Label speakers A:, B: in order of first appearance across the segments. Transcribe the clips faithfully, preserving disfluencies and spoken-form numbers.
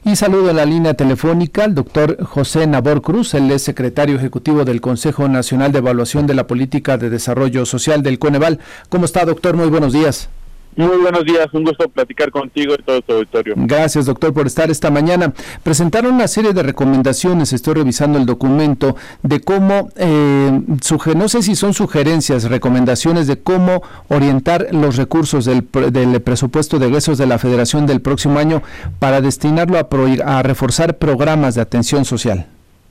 A: Y saludo en la línea telefónica al doctor José Nabor Cruz, él es secretario ejecutivo del Consejo Nacional de Evaluación de la Política de Desarrollo Social del Coneval. ¿Cómo está, doctor? Muy buenos días.
B: Muy buenos días, un gusto platicar contigo y todo tu auditorio.
A: Gracias, doctor, por estar esta mañana. Presentaron una serie de recomendaciones, estoy revisando el documento, de cómo, eh, suge- no sé si son sugerencias, recomendaciones de cómo orientar los recursos del, del presupuesto de egresos de la Federación del próximo año para destinarlo a, pro- a reforzar programas de atención social.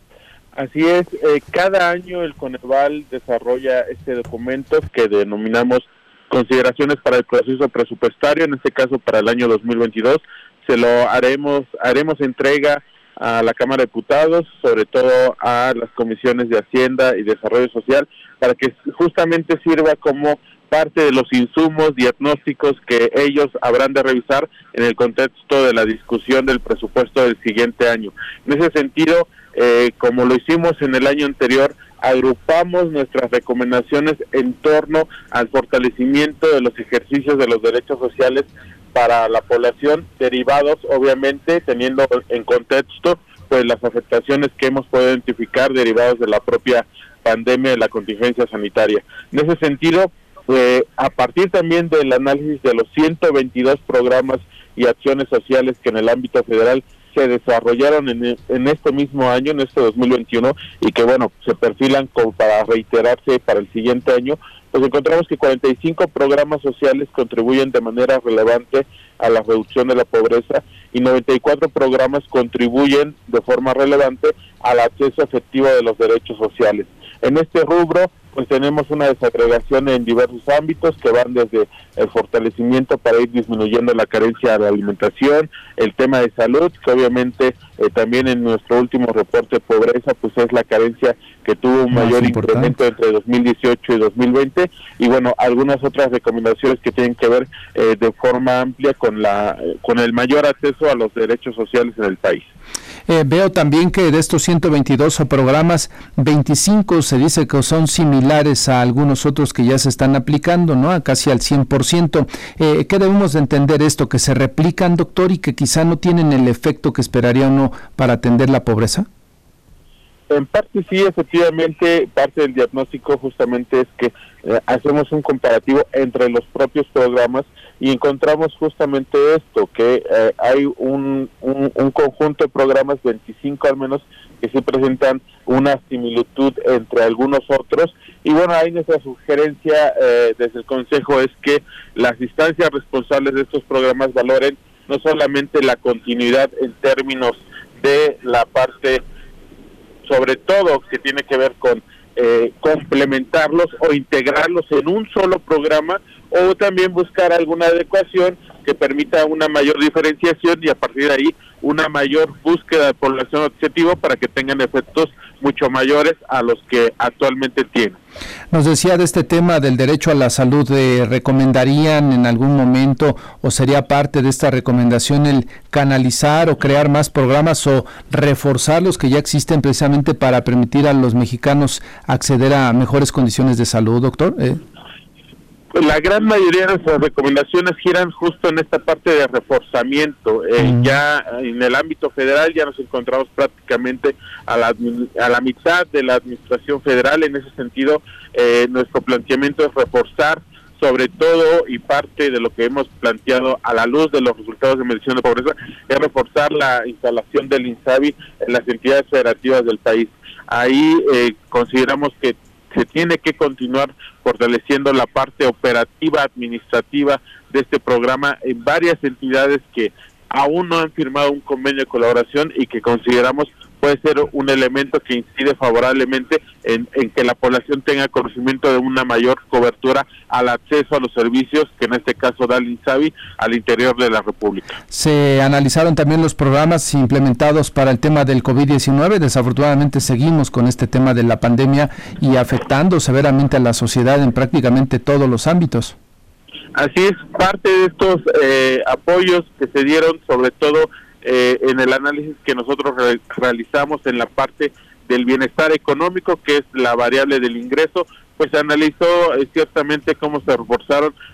B: Así es, eh, cada año el Coneval desarrolla este documento que denominamos consideraciones para el proceso presupuestario, en este caso para el año dos mil veintidós. Se lo haremos, haremos entrega a la Cámara de Diputados, sobre todo a las comisiones de Hacienda y Desarrollo Social, para que justamente sirva como parte de los insumos diagnósticos que ellos habrán de revisar en el contexto de la discusión del presupuesto del siguiente año. En ese sentido, eh, como lo hicimos en el año anterior, agrupamos nuestras recomendaciones en torno al fortalecimiento de los ejercicios de los derechos sociales para la población, derivados obviamente teniendo en contexto pues las afectaciones que hemos podido identificar derivados de la propia pandemia de la contingencia sanitaria. En ese sentido, eh, a partir también del análisis de los ciento veintidós programas y acciones sociales que en el ámbito federal se desarrollaron en, en este mismo año, en este dos mil veintiuno, y que bueno, se perfilan como para reiterarse para el siguiente año, pues encontramos que cuarenta y cinco programas sociales contribuyen de manera relevante a la reducción de la pobreza y noventa y cuatro programas contribuyen de forma relevante al acceso efectivo de los derechos sociales. En este rubro, pues tenemos una desagregación en diversos ámbitos que van desde el fortalecimiento para ir disminuyendo la carencia de alimentación, el tema de salud, que obviamente eh, también en nuestro último reporte de pobreza, pues es la carencia que tuvo un mayor incremento entre dos mil dieciocho y dos mil veinte, y bueno, algunas otras recomendaciones que tienen que ver eh, de forma amplia con la con el mayor acceso a los derechos sociales en el país.
A: Eh, veo también que de estos ciento veintidós programas, veinticinco se dice que son similares a algunos otros que ya se están aplicando, ¿no? A casi al cien por ciento. Eh, ¿Qué debemos de entender esto? ¿Que se replican, doctor, y que quizá no tienen el efecto que esperaría uno para atender la pobreza?
B: En parte sí, efectivamente, parte del diagnóstico justamente es que eh, hacemos un comparativo entre los propios programas y encontramos justamente esto, que eh, hay un, un, un conjunto de programas, veinticinco al menos, que sí presentan una similitud entre algunos otros, y bueno, ahí nuestra sugerencia eh, desde el Consejo es que las instancias responsables de estos programas valoren no solamente la continuidad en términos de la parte, sobre todo que tiene que ver con eh, complementarlos o integrarlos en un solo programa, o también buscar alguna adecuación que permita una mayor diferenciación y a partir de ahí una mayor búsqueda de población objetivo para que tengan efectos mucho mayores a los que actualmente tienen.
A: Nos decía de este tema del derecho a la salud, eh, ¿recomendarían en algún momento o sería parte de esta recomendación el canalizar o crear más programas o reforzar los que ya existen precisamente para permitir a los mexicanos acceder a mejores condiciones de salud, doctor? Eh.
B: La gran mayoría de nuestras recomendaciones giran justo en esta parte de reforzamiento. Eh, mm. Ya en el ámbito federal ya nos encontramos prácticamente a la, a la mitad de la administración federal. En ese sentido, eh, nuestro planteamiento es reforzar sobre todo, y parte de lo que hemos planteado a la luz de los resultados de medición de pobreza, es reforzar la instalación del INSABI en las entidades federativas del país. Ahí eh, consideramos que se tiene que continuar fortaleciendo la parte operativa, administrativa de este programa en varias entidades que aún no han firmado un convenio de colaboración y que consideramos puede ser un elemento que incide favorablemente en, en que la población tenga conocimiento de una mayor cobertura al acceso a los servicios que en este caso da el INSABI al interior de la República.
A: Se analizaron también los programas implementados para el tema del COVID diecinueve. Desafortunadamente seguimos con este tema de la pandemia y afectando severamente a la sociedad en prácticamente todos los ámbitos.
B: Así es, parte de estos eh, apoyos que se dieron, sobre todo eh, en el análisis que nosotros re- realizamos en la parte del bienestar económico, que es la variable del ingreso, pues se analizó eh, ciertamente cómo se reforzaron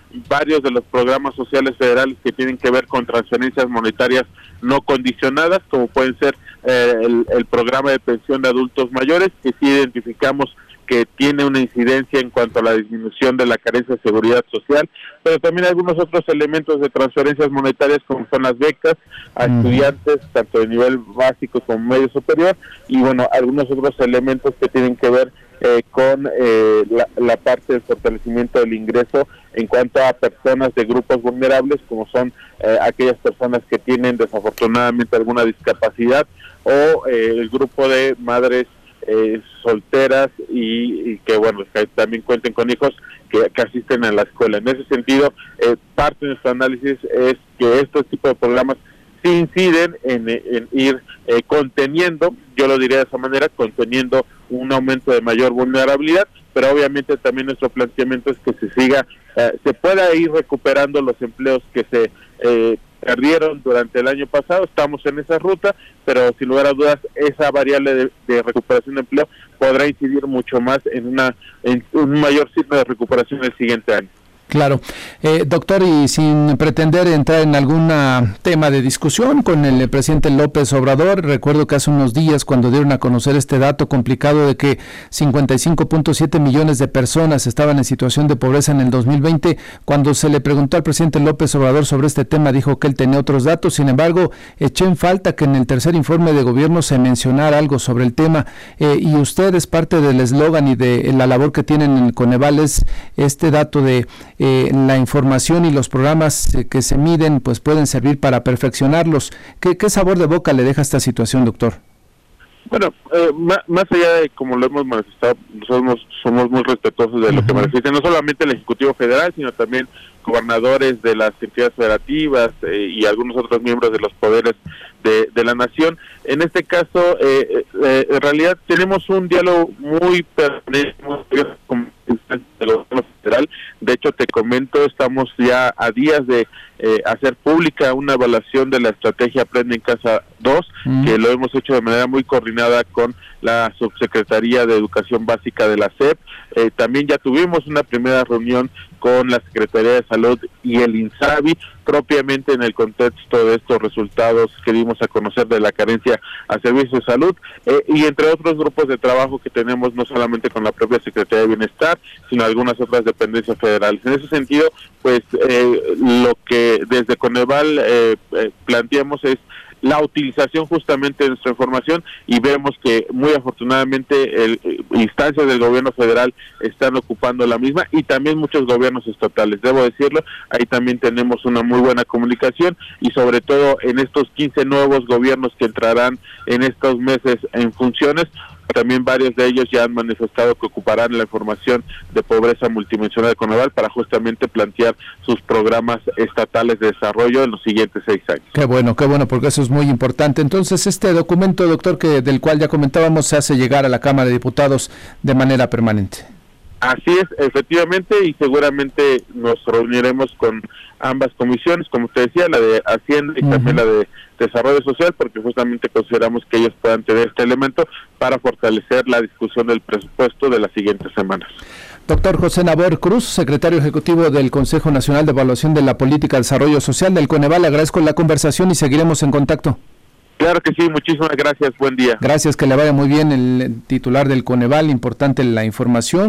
B: varios de los programas sociales federales que tienen que ver con transferencias monetarias no condicionadas, como pueden ser eh, el, el programa de pensión de adultos mayores, que sí identificamos que tiene una incidencia en cuanto a la disminución de la carencia de seguridad social, pero también algunos otros elementos de transferencias monetarias como son las becas a uh-huh. estudiantes, tanto de nivel básico como medio superior, y bueno, algunos otros elementos que tienen que ver eh, con eh, la, la parte del fortalecimiento del ingreso en cuanto a personas de grupos vulnerables, como son eh, aquellas personas que tienen desafortunadamente alguna discapacidad, o eh, el grupo de madres Eh, solteras y, y que bueno, que también cuenten con hijos que, que asisten a la escuela. En ese sentido, eh, parte de nuestro análisis es que estos tipos de programas sí inciden en, en ir eh, conteniendo, yo lo diría de esa manera, conteniendo un aumento de mayor vulnerabilidad, pero obviamente también nuestro planteamiento es que se siga, eh, se pueda ir recuperando los empleos que se eh, perdieron durante el año pasado. Estamos en esa ruta, pero sin lugar a dudas esa variable de, de recuperación de empleo podrá incidir mucho más en una en un mayor signo de recuperación el siguiente año.
A: Claro. Eh, doctor, y sin pretender entrar en algún tema de discusión con el presidente López Obrador, recuerdo que hace unos días cuando dieron a conocer este dato complicado de que cincuenta y cinco punto siete millones de personas estaban en situación de pobreza en el dos mil veinte, cuando se le preguntó al presidente López Obrador sobre este tema, dijo que él tenía otros datos. Sin embargo, eché en falta que en el tercer informe de gobierno se mencionara algo sobre el tema, eh, y usted es parte del eslogan y de la labor que tienen en el Coneval, es este dato de Eh, la información y los programas eh, que se miden pues pueden servir para perfeccionarlos. ¿Qué, qué sabor de boca le deja esta situación, doctor?
B: Bueno, eh, más, más allá de como lo hemos manifestado, somos, somos muy respetuosos de uh-huh. lo que manifiesta no solamente el Ejecutivo Federal, sino también gobernadores de las entidades federativas eh, y algunos otros miembros de los poderes de, de la nación. En este caso, eh, eh, en realidad tenemos un diálogo muy permanente con el gobierno federal. De hecho, te comento, estamos ya a días de eh, hacer pública una evaluación de la estrategia Aprende en Casa dos, mm. que lo hemos hecho de manera muy coordinada con la Subsecretaría de Educación Básica de la S E P. Eh, también ya tuvimos una primera reunión con la Secretaría de Salud y el INSABI, propiamente en el contexto de estos resultados que dimos a conocer de la carencia a servicios de salud, eh, y entre otros grupos de trabajo que tenemos no solamente con la propia Secretaría de Bienestar, sino algunas otras dependencias federales. En ese sentido, pues eh, lo que desde Coneval eh, eh, planteamos es la utilización justamente de nuestra información, y vemos que muy afortunadamente el, eh, instancias del gobierno federal están ocupando la misma, y también muchos gobiernos estatales, debo decirlo, ahí también tenemos una muy buena comunicación, y sobre todo en estos quince nuevos gobiernos que entrarán en estos meses en funciones, también varios de ellos ya han manifestado que ocuparán la información de pobreza multidimensional de Coneval para justamente plantear sus programas estatales de desarrollo en los siguientes seis años.
A: Qué bueno, qué bueno, porque eso es muy importante. Entonces, este documento, doctor, que del cual ya comentábamos, se hace llegar a la Cámara de Diputados de manera permanente.
B: Así es, efectivamente, y seguramente nos reuniremos con ambas comisiones, como usted decía, la de Hacienda y uh-huh. también la de Desarrollo Social, porque justamente consideramos que ellos puedan tener este elemento para fortalecer la discusión del presupuesto de las siguientes semanas.
A: Doctor José Nabor Cruz, secretario ejecutivo del Consejo Nacional de Evaluación de la Política de Desarrollo Social del Coneval, le agradezco la conversación y seguiremos en contacto.
B: Claro que sí, muchísimas gracias, buen día.
A: Gracias, que le vaya muy bien. El titular del Coneval, importante la información.